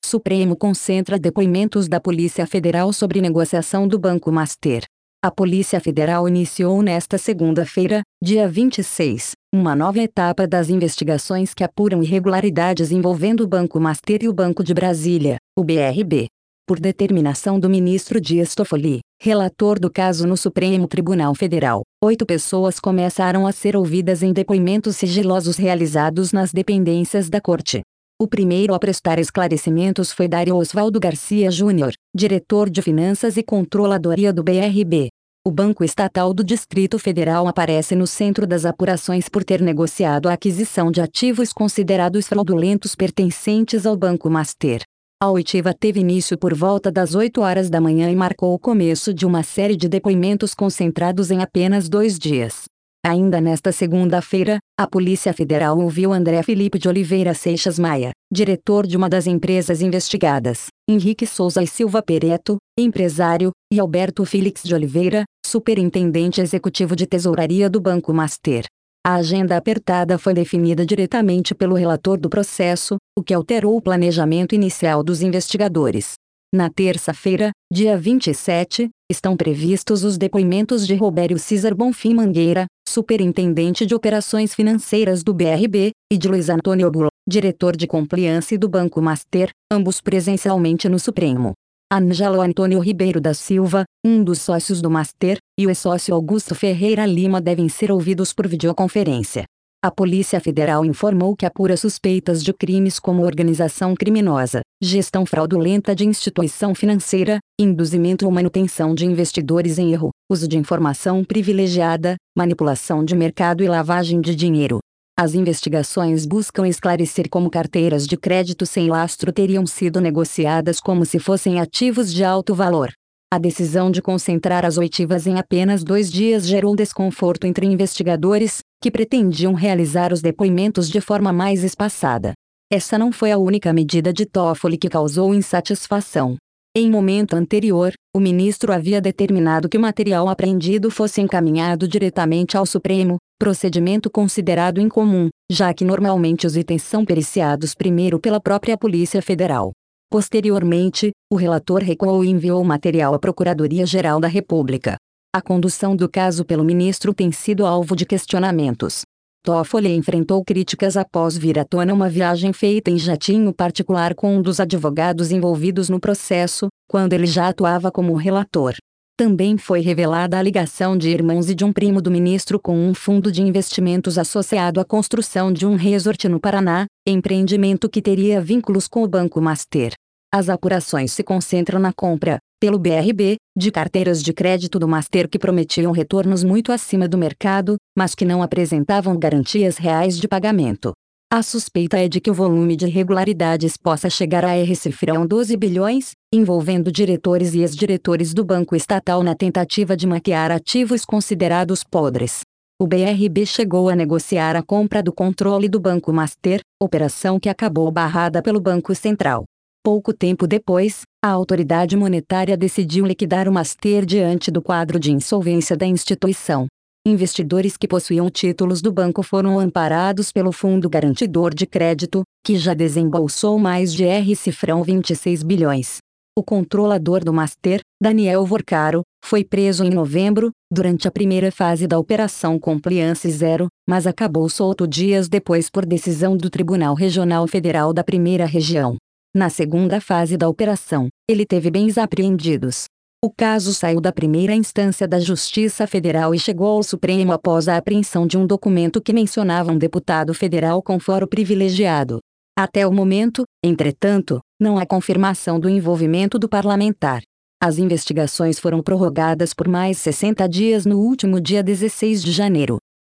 Supremo concentra depoimentos da Polícia Federal sobre negociação do Banco Master. A Polícia Federal iniciou nesta segunda-feira, dia 26, uma nova etapa das investigações que apuram irregularidades envolvendo o Banco Master e o Banco de Brasília, o BRB. Por determinação do ministro Dias Toffoli, relator do caso no Supremo Tribunal Federal, 8 pessoas começaram a ser ouvidas em depoimentos sigilosos realizados nas dependências da Corte. O primeiro a prestar esclarecimentos foi Dário Osvaldo Garcia Júnior, diretor de Finanças e Controladoria do BRB. O Banco Estatal do Distrito Federal aparece no centro das apurações por ter negociado a aquisição de ativos considerados fraudulentos pertencentes ao Banco Master. A oitiva teve início por volta das 8 horas da manhã e marcou o começo de uma série de depoimentos concentrados em apenas 2 dias. Ainda nesta segunda-feira, a Polícia Federal ouviu André Felipe de Oliveira Seixas Maia, diretor de uma das empresas investigadas, Henrique Souza e Silva Pereto, empresário, e Alberto Félix de Oliveira, superintendente executivo de tesouraria do Banco Master. A agenda apertada foi definida diretamente pelo relator do processo, o que alterou o planejamento inicial dos investigadores. Na terça-feira, dia 27, estão previstos os depoimentos de Robério César Bonfim Mangueira, superintendente de operações financeiras do BRB, e de Luiz Antônio Bull, diretor de compliance do Banco Master, ambos presencialmente no Supremo. Ângelo Antônio Ribeiro da Silva, um dos sócios do Master, e o ex-sócio Augusto Ferreira Lima devem ser ouvidos por videoconferência. A Polícia Federal informou que apura suspeitas de crimes como organização criminosa, gestão fraudulenta de instituição financeira, induzimento ou manutenção de investidores em erro, uso de informação privilegiada, manipulação de mercado e lavagem de dinheiro. As investigações buscam esclarecer como carteiras de crédito sem lastro teriam sido negociadas como se fossem ativos de alto valor. A decisão de concentrar as oitivas em apenas 2 dias gerou desconforto entre investigadores, que pretendiam realizar os depoimentos de forma mais espaçada. Essa não foi a única medida de Toffoli que causou insatisfação. Em momento anterior, o ministro havia determinado que o material apreendido fosse encaminhado diretamente ao Supremo, procedimento considerado incomum, já que normalmente os itens são periciados primeiro pela própria Polícia Federal. Posteriormente, o relator recuou e enviou o material à Procuradoria-Geral da República. A condução do caso pelo ministro tem sido alvo de questionamentos. Toffoli enfrentou críticas após vir à tona uma viagem feita em jatinho particular com um dos advogados envolvidos no processo, quando ele já atuava como relator. Também foi revelada a ligação de irmãos e de um primo do ministro com um fundo de investimentos associado à construção de um resort no Paraná, empreendimento que teria vínculos com o Banco Master. As apurações se concentram na compra, pelo BRB, de carteiras de crédito do Master que prometiam retornos muito acima do mercado, mas que não apresentavam garantias reais de pagamento. A suspeita é de que o volume de irregularidades possa chegar a cifrão 12 bilhões, envolvendo diretores e ex-diretores do Banco Estatal na tentativa de maquiar ativos considerados podres. O BRB chegou a negociar a compra do controle do Banco Master, operação que acabou barrada pelo Banco Central. Pouco tempo depois, a autoridade monetária decidiu liquidar o Master diante do quadro de insolvência da instituição. Investidores que possuíam títulos do banco foram amparados pelo Fundo Garantidor de Crédito, que já desembolsou mais de cifrão 26 bilhões. O controlador do Master, Daniel Vorcaro, foi preso em novembro, durante a primeira fase da Operação Compliance Zero, mas acabou solto dias depois por decisão do Tribunal Regional Federal da Primeira Região. Na segunda fase da operação, ele teve bens apreendidos. O caso saiu da primeira instância da Justiça Federal e chegou ao Supremo após a apreensão de um documento que mencionava um deputado federal com foro privilegiado. Até o momento, entretanto, não há confirmação do envolvimento do parlamentar. As investigações foram prorrogadas por mais 60 dias no último dia 16 de janeiro.